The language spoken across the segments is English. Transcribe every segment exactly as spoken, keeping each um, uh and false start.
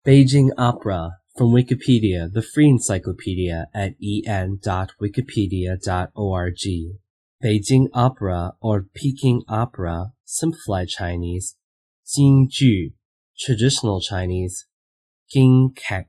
Beijing Opera, from Wikipedia, the free encyclopedia at e n dot wikipedia dot org. Beijing Opera, or Peking Opera, simplified Chinese, Jingju, traditional Chinese, Jingkai,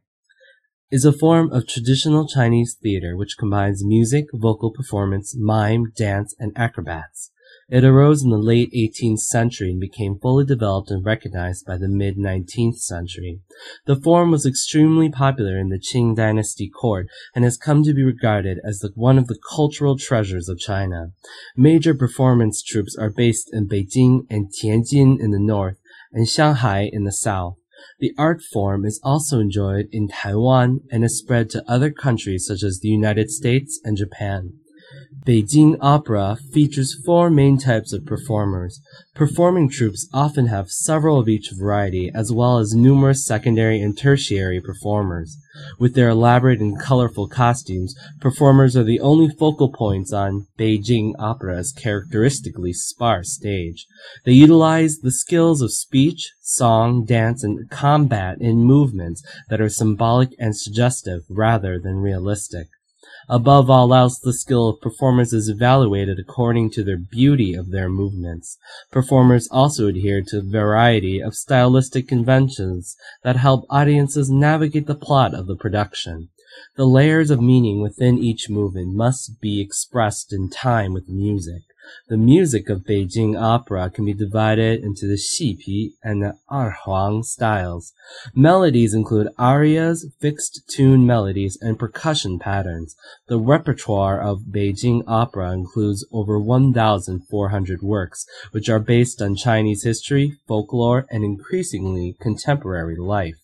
is a form of traditional Chinese theater which combines music, vocal performance, mime, dance, and acrobats. It arose in the late eighteenth century and became fully developed and recognized by the mid-nineteenth century. The form was extremely popular in the Qing dynasty court and has come to be regarded as the, one of the cultural treasures of China. Major performance troupes are based in Beijing and Tianjin in the north and Shanghai in the south. The art form is also enjoyed in Taiwan and has spread to other countries such as the United States and Japan. Beijing Opera features four main types of performers. Performing troupes often have several of each variety, as well as numerous secondary and tertiary performers. With their elaborate and colorful costumes, performers are the only focal points on Beijing Opera's characteristically sparse stage. They utilize the skills of speech, song, dance, and combat in movements that are symbolic and suggestive rather than realistic. Above all else, the skill of performers is evaluated according to their beauty of their movements. Performers also adhere to a variety of stylistic conventions that help audiences navigate the plot of the production. The layers of meaning within each movement must be expressed in time with music. The music of Beijing Opera can be divided into the Xipi and the Erhuang styles. Melodies include arias, fixed-tune melodies, and percussion patterns. The repertoire of Beijing Opera includes over one thousand four hundred works, which are based on Chinese history, folklore, and increasingly contemporary life.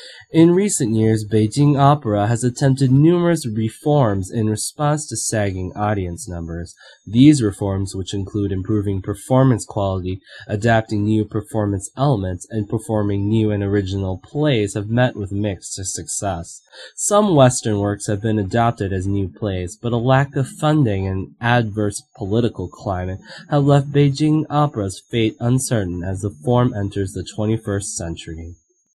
In recent years, Beijing Opera has attempted numerous reforms in response to sagging audience numbers. These reforms, which include improving performance quality, adapting new performance elements, and performing new and original plays, have met with mixed success. Some Western works have been adopted as new plays, but a lack of funding and adverse political climate have left Beijing Opera's fate uncertain as the form enters the twenty-first century.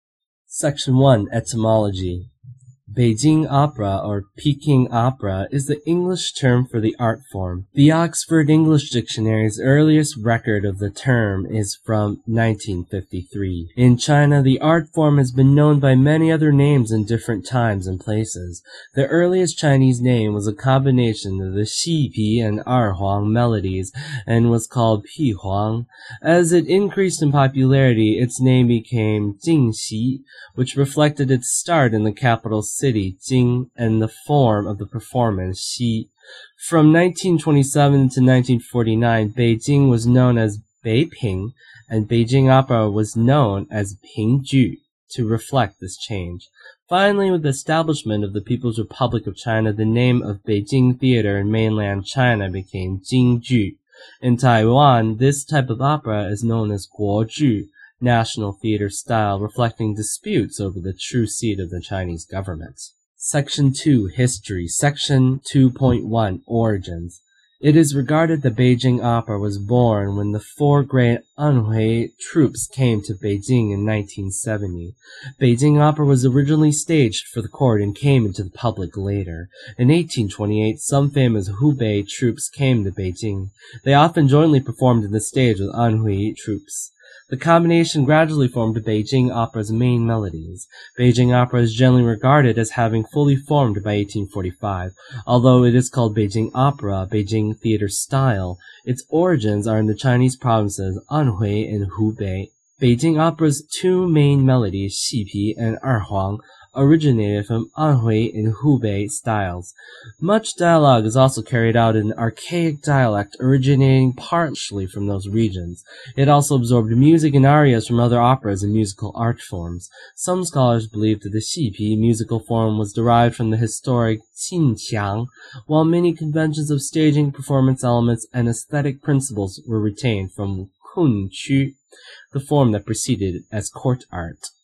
Section one. Etymology. Beijing Opera, or Peking Opera, is the English term for the art form. The Oxford English Dictionary's earliest record of the term is from nineteen fifty-three. In China, the art form has been known by many other names in different times and places. The earliest Chinese name was a combination of the Xipi and Erhuang melodies and was called Pihuang. As it increased in popularity, its name became Jingxi, which reflected its start in the capital city, Jing, and the form of the performance, Xi. From nineteen twenty-seven to nineteen forty-nine, Beijing was known as Beiping, and Beijing Opera was known as Pingju, to reflect this change. Finally, with the establishment of the People's Republic of China, the name of Beijing Theater in mainland China became Jingju. In Taiwan, this type of opera is known as Guozhu, national theater style, reflecting disputes over the true seat of the Chinese government. Section two. History. Section two point one. Origins. It is regarded that Beijing Opera was born when the four great Anhui troops came to Beijing in nineteen seventy. Beijing Opera was originally staged for the court and came into the public later. In eighteen twenty-eight, some famous Hubei troops came to Beijing. They often jointly performed on the stage with Anhui troops. The combination gradually formed Beijing Opera's main melodies. Beijing Opera is generally regarded as having fully formed by eighteen forty-five. Although it is called Beijing Opera, Beijing theater style, its origins are in the Chinese provinces Anhui and Hubei. Beijing Opera's two main melodies, Xipi and Erhuang, originated from Anhui and Hubei styles. Much dialogue is also carried out in archaic dialect originating partially from those regions. It also absorbed music and arias from other operas and musical art forms. Some scholars believe that the Xipi musical form was derived from the historic Qinqiang, while many conventions of staging, performance elements, and aesthetic principles were retained from Kunqu, the form that preceded it as court art.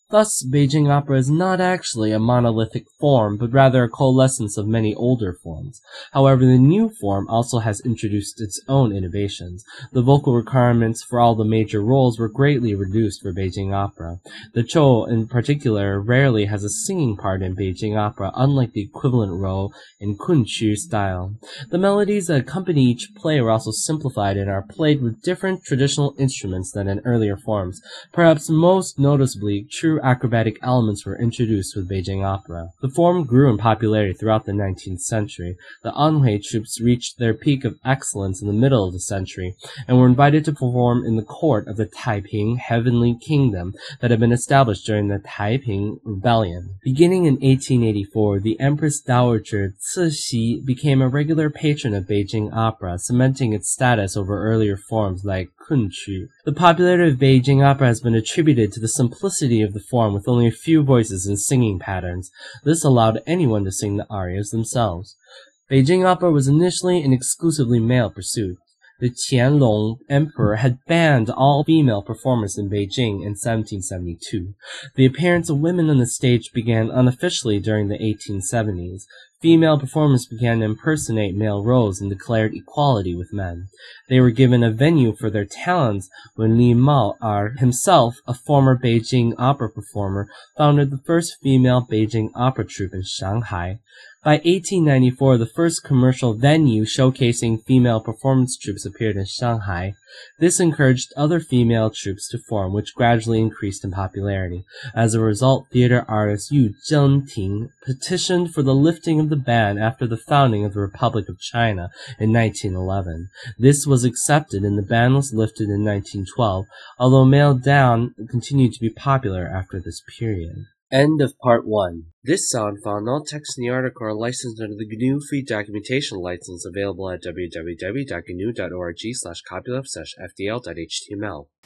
Thus, Beijing opera is not actually a monolithic form, but rather a coalescence of many older forms. However, the new form also has introduced its own innovations. The vocal requirements for all the major roles were greatly reduced for Beijing opera. The Chou, in particular, rarely has a singing part in Beijing opera, unlike the equivalent role in Kunqu style. The melodies that accompany each play were also simplified and are played with different traditional instruments than in earlier forms. Perhaps most noticeably, true acrobatic elements were introduced with Beijing opera. The form grew in popularity throughout the nineteenth century. The Anhui troops reached their peak of excellence in the middle of the century and were invited to perform in the court of the Taiping Heavenly Kingdom that had been established during the Taiping Rebellion. Beginning in eighteen eighty-four, the Empress Dowager Cixi became a regular patron of Beijing opera, cementing its status over earlier forms like Kunqu. The popularity of Beijing opera has been attributed to the simplicity of the form with only a few voices and singing patterns. This allowed anyone to sing the arias themselves. Beijing opera was initially an exclusively male pursuit. The Qianlong Emperor had banned all female performers in Beijing in seventeen seventy-two. The appearance of women on the stage began unofficially during the eighteen seventies. Female performers began to impersonate male roles and declared equality with men. They were given a venue for their talents when Li Mao Er, himself a former Beijing opera performer, founded the first female Beijing opera troupe in Shanghai. By eighteen ninety-four, the first commercial venue showcasing female performance troupes appeared in Shanghai. This encouraged other female troupes to form, which gradually increased in popularity. As a result, theater artist Yu Zhengting petitioned for the lifting of the ban after the founding of the Republic of China in nineteen eleven. This was accepted and the ban was lifted in nineteen twelve, although male down continued to be popular after this period. End of part one. This sound file and all text in the article are licensed under the G N U Free Documentation License available at w w w dot g n u dot org slash copyleft slash f d l dot h t m l.